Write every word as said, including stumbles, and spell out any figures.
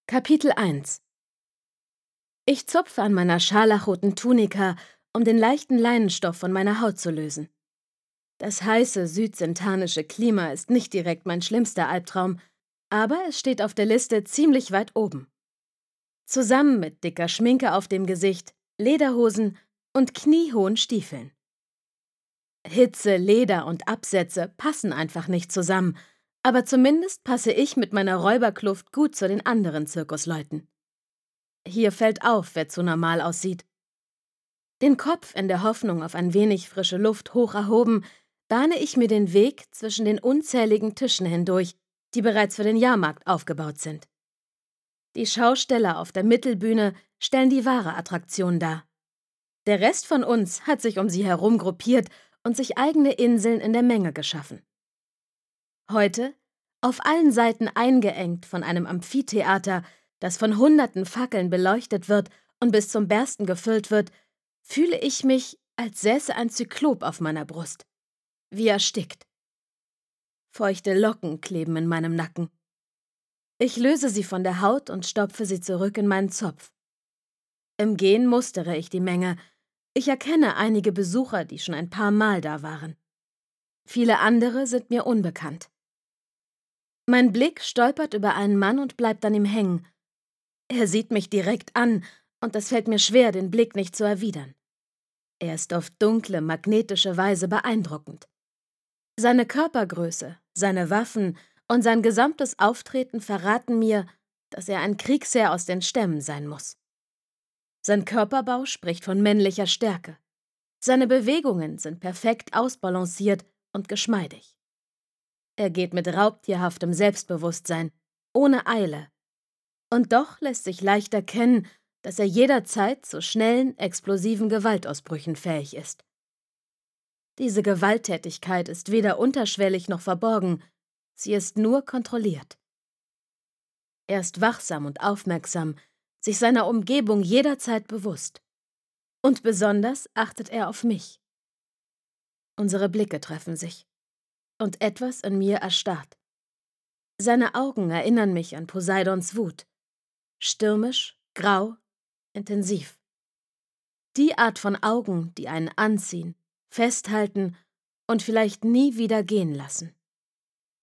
Kapitel eins. Ich zupfe an meiner scharlachroten Tunika, um den leichten Leinenstoff von meiner Haut zu lösen. Das heiße südsentarnische Klima ist nicht direkt mein schlimmster Albtraum, aber es steht auf der Liste ziemlich weit oben. Zusammen mit dicker Schminke auf dem Gesicht, Lederhosen und kniehohen Stiefeln. Hitze, Leder und Absätze passen einfach nicht zusammen, aber zumindest passe ich mit meiner Räuberkluft gut zu den anderen Zirkusleuten. Hier fällt auf, wer zu normal aussieht. Den Kopf in der Hoffnung auf ein wenig frische Luft hoch erhoben, bahne ich mir den Weg zwischen den unzähligen Tischen hindurch, die bereits für den Jahrmarkt aufgebaut sind. Die Schausteller auf der Mittelbühne stellen die wahre Attraktion dar. Der Rest von uns hat sich um sie herum gruppiert und sich eigene Inseln in der Menge geschaffen. Heute, auf allen Seiten eingeengt von einem Amphitheater, das von hunderten Fackeln beleuchtet wird und bis zum Bersten gefüllt wird, fühle ich mich, als säße ein Zyklop auf meiner Brust. Wie erstickt. Feuchte Locken kleben in meinem Nacken. Ich löse sie von der Haut und stopfe sie zurück in meinen Zopf. Im Gehen mustere ich die Menge. Ich erkenne einige Besucher, die schon ein paar Mal da waren. Viele andere sind mir unbekannt. Mein Blick stolpert über einen Mann und bleibt an ihm hängen. Er sieht mich direkt an, und es fällt mir schwer, den Blick nicht zu erwidern. Er ist auf dunkle, magnetische Weise beeindruckend. Seine Körpergröße, seine Waffen und sein gesamtes Auftreten verraten mir, dass er ein Kriegsherr aus den Stämmen sein muss. Sein Körperbau spricht von männlicher Stärke. Seine Bewegungen sind perfekt ausbalanciert und geschmeidig. Er geht mit raubtierhaftem Selbstbewusstsein, ohne Eile. Und doch lässt sich leicht erkennen, dass er jederzeit zu schnellen, explosiven Gewaltausbrüchen fähig ist. Diese Gewalttätigkeit ist weder unterschwellig noch verborgen, sie ist nur kontrolliert. Er ist wachsam und aufmerksam, sich seiner Umgebung jederzeit bewusst. Und besonders achtet er auf mich. Unsere Blicke treffen sich. Und etwas in mir erstarrt. Seine Augen erinnern mich an Poseidons Wut. Stürmisch, grau, intensiv. Die Art von Augen, die einen anziehen, festhalten und vielleicht nie wieder gehen lassen.